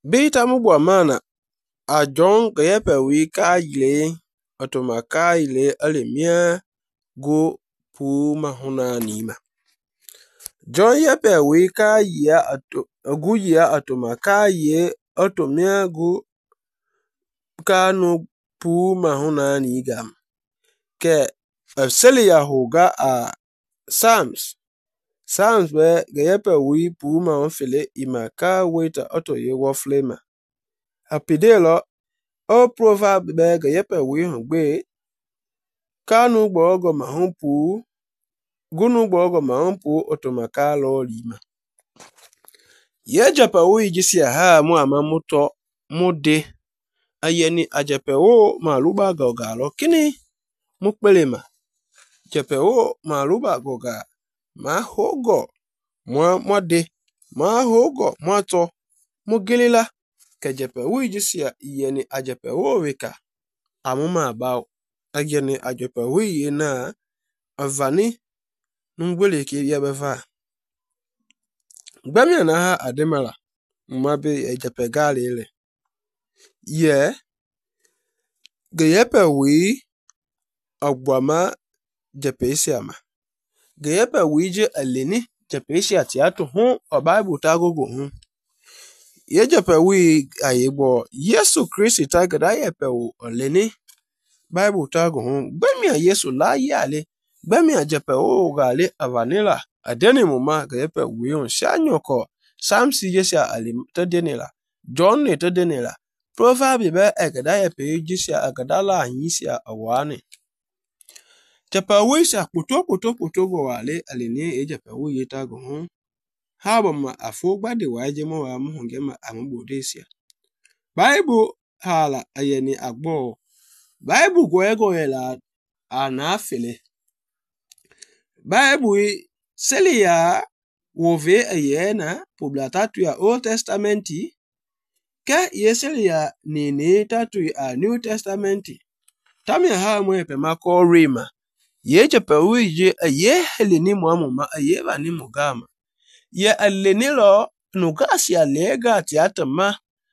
Bita mubwa mana ajong kayepe wika ile otomaka ile alemia go pu mahuna nima. John yepe wika ya gu ya otomaka ye otomia go kanu pu mahuna nigam. Ke seli ya hoga a Psalms we gayepe wi pu mahunfile imaka weta oto ye wo flema. Apidelo o proverb be gayepe wi hungbe kanu gbogo mahunpu gunu gbogo mahunpu otomaka lo lima. Ye jepe wi jisia ha mu amamuto mude ayeni ajepe wo maluba gogalo kini mukpelema jepe wo maluba goga ma hogo mwade ma hogo mwato mugilila ke jepe wi jisia yeni ajepe wo wika amuma bao ayeni ajepe wi yena avani nungwele ke yabeva gbamia na ha ademala mmabe jepe galile ye geyepe wi agbama jepe isiama geyepe wi je aleni jepe isi atiatu hun o Bible tagogo hun ye jepe wi ayegbo Yesu Kristi tagada yepe wo aleni Bible tago hun gbamia Yesu la yale gbamia jepe wo gale avanila adeni muma geyepe wi hun shanyoko Samsi jesi alim tadenila John ne tadenila Proverb be egada yepe jesi agadala anyisi awane jepe wi sa poto go wale aleni jepe wi yetago hun haba ma afo gbade waje mo wa muhunge ma amubodesia Bible hala ayeni agbo Bible go yela anafile Bible selia wove ayena publiatatu ya Old Testamenti ke yeselia nini tatu ya New Testamenti tamia ha mwepe mako rima ye jepe wije aye helini muamuma aye bani mugama ye aleni lo nugasi alega tiatama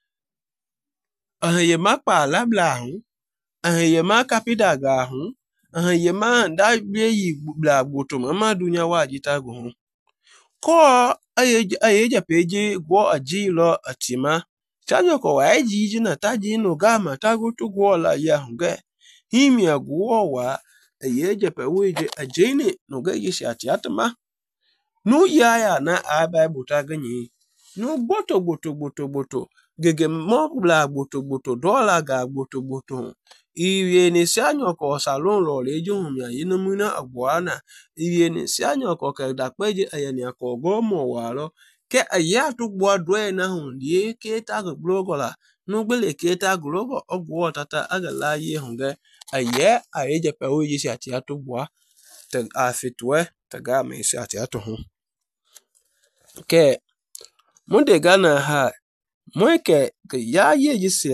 ye makpa labla hun ye makapida ga hun ye ma nda bie yi bla gboto mama dunya wajita go hun ko aye jepe je gwo aji lo atima chanyo ko wa ji na taji nugama tagutu gwo la ya hunge himi agwo wa aye jepe wije ajini nugeji si atiatama nu ya na a Bible taganyi nu gboto gege mobla gboto dola ga gboto iye ni sianyo ko salon lo lejo humya yinumuna agwana iye ni sianyo ko ke dakpeje ayeni akogo mo walo ke ayatu gbo dwe na hundie ke ta glogola nu gbele ke ta glogo ogwo tata agala ye hunge aye jepe wi si atiatu gbo te afitwe taga me si atiatu hun ke munde gana ha mweke ke ya ye jisi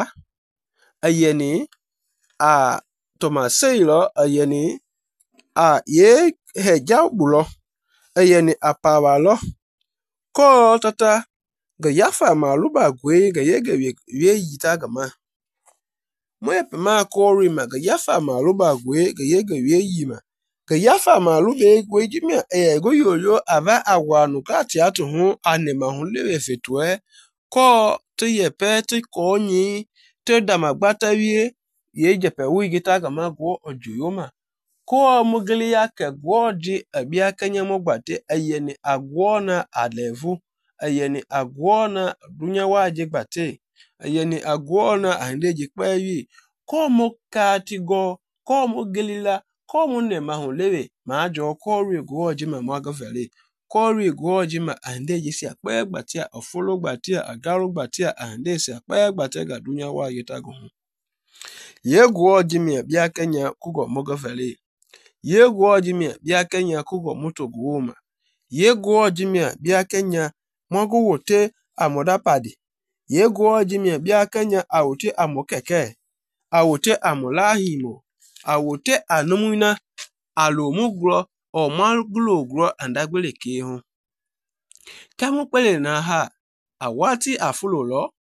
ayeni a tomaseilo ayeni a ye heja bulo ayeni apawalo ko tata ga yafa maluba gwe ga yege ye yita gama mwepe ma kori ma ga yafa maluba gwe ga yege ye yima ga yafa malube gwe jimia go yoyo ava agwanu ka tiatu hun anema hun lewe fetwe ko te yepe te konyi te damagbata wie ye jepe wi gita gama gwo ojuyoma ko mugili yake gwo ji abia kenya mogbate ayeni agwona alevu ayeni agwona dunya waje gbate ayeni agwona andeji kpewi ko mokatigo ko mugilila ko munema hun lewe ma ajo ko ri gwo ji ma magavele ko ri gwo ji ma andeji si akpe gbate ofolo gbate agaru gbate ande si akpe gbate ga dunya waje tago hun ye gwo ji mi bia kenya kugo mogavele ye gwo ji mi bia kenya kugo moto gwoma ye gwo ji mi bia kenya mogo wote amodapadi ye gwo ji mi bia kenya awote amokeke awote amolahimo awote anumuna alomugro o magulogro andagbele ke hun kamu pele na ha awati afulolo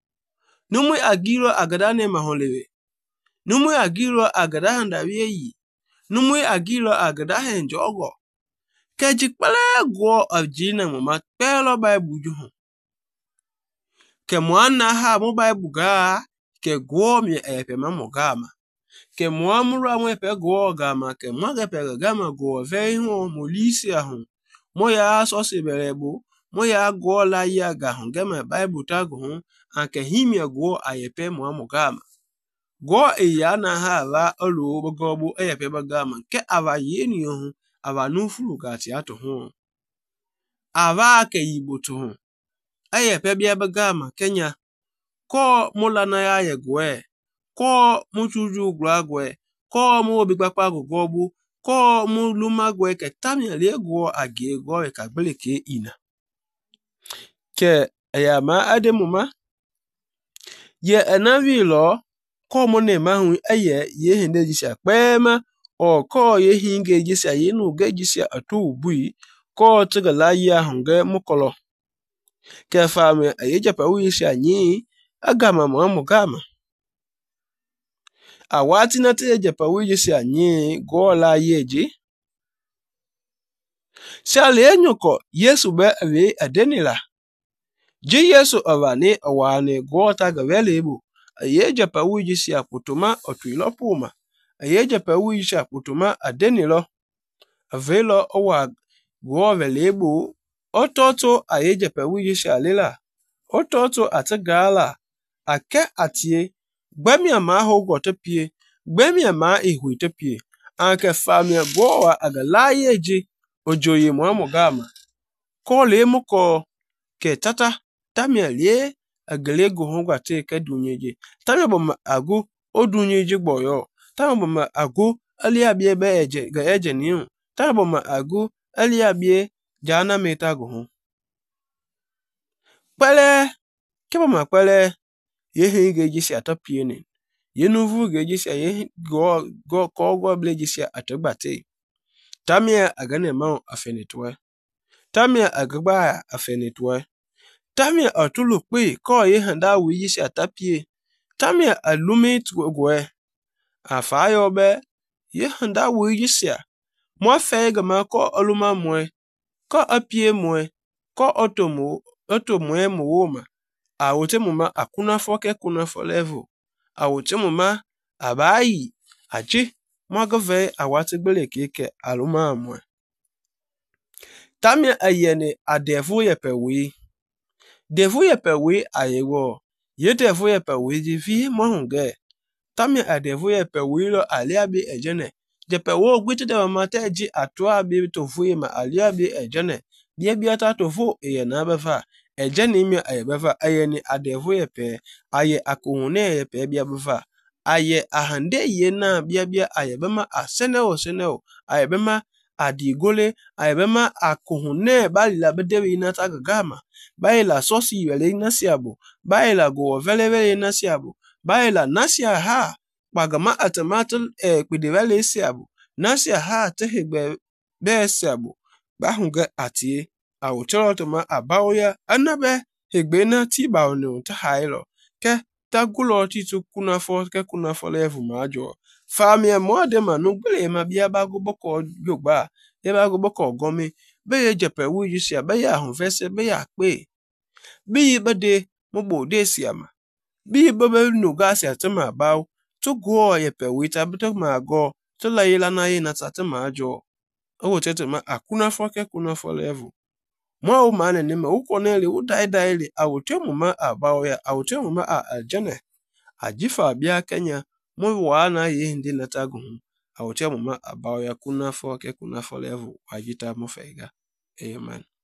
Numwe agiro agadane maholewe. Numwe agiro agadaha ndaweyi. Numwe agiro agadaha njogo. Keji kpele go ajina mama pelo Bible juhu. Ke mwana ha mo Bible ga ke go mi epe mamogama. Ke mwa mura mwe pe go gama ke mwa pe gama go ve ho molisi ahun. Mo ya so se berebo. Mo ya go la ya ga hun gama Bible tago hun anke himi go ayepe mwa mogama. Go ya na ha va olu bogobu eyepe bagama ke ava yeni hun ava nufulu gati ato hun. Ava ke yiboto hun. Eyepe bia bagama Kenya. Ko mula na ya yegwe. Ko muchuju glagwe. Ko mu obigbakpa gogobu. Ko mu lumagwe ke tamya lego age go e kagbele ke ina. Ke eyama ademuma. Ye enavi lo. Ko mo ne mahun eye ye hende jisia kpema. O ko ye hinge jisia ye nu ge jisia atu ubui. Ko tigala ya hunge mukolo. Ke fame eye japa uyisia nyi. Agama mugama. Awati na te japa uyisia nyi go la yeji. Sali enyoko Yesu be we adenila. Je Yesu avane awane go taga velebo. Aye japa uyisia putuma otuilo puma. Aye japa uyisia putuma adenilo. Avelo owa go velebo. Ototo aye japa uyisia lila. Ototo atagala. Ake atie. Gbemi ama ho go te pie. Gbemi ama ihu te pie. Anke famia goa agala yeji. Ojoye muamugama. Ko le muko ke tata. Tamia lie agale go hongwa te ke dunyeje. Tamia boma agu o dunyeje boyo. Tamia boma agu ali abie be eje ga eje niu. Tamia boma agu ali abie jana meta go hon. Pele ke boma pele ye hinge jisi atapie ni. Ye nuvu ge jisi ye go ko ble jisi atagbate. Tamia agane mau afenitwe. Tamia agba afenitwe. Tamia atulu kwe ko ye handa wi jisi atapie. Tamia alumi tgwe. Afayo be ye handa wi jisi. Mwa fega ma ko aluma mwe. Ko apie mwe. Ko oto mwe mwoma. Awote muma akuna foke kuna folevo. Awote muma abayi. Achi. Mwagave awate gbele keke aluma mwe. Tamia ayene adevu yepe wi. Devu yepe wi ayewo. Ye devu yepe wi jivi mwahunge. Tamia adevu yepe wi lo aliabi ejene. Jepe wo gwite de mamate ji atwa bi tofu ma aliabi ejene. Biata tofu na befa. Ejene imi ayebefa. Ayene adevu yepe. Aye akuhune yepe befa. Aye ahande ye na bia ayebema aseneo. Ayebema adigole. Ayebema akuhune bali la bedewe inata gama. Bali la sosi wele inasiabo. Bali la go vele inasiabo. Bali la nasia ha. Bagama atamatul kpidewele isiabo. Nasia ha tehegbe be isiabo. Bahunga atie. Awucholotoma abaoya. Anabe hegbe na tiba onu tahailo. Ke tagulo titu kuna fo levu majo. Famia mwade manu gbele ma bia bago boko yogba. Ye bago boko gome. Beye jepe wuji siya. Beye ahun vese. Beye akpe. Biyi bade mobo de siyama. Biyi bebe nuga siya tema bao. To go yepe wita. Bito ma go. To la yela na ye natata majo. Owo tete ma akuna fo levu. Mwa umane nime ukonele udaidele. Awutio muma abaoya. Awutio muma aljane. Ajifa bia Kenya. Mwa wana ye hindi natagu. Awutio muma abaoya kuna fo levu. Wajita mufega. Amen.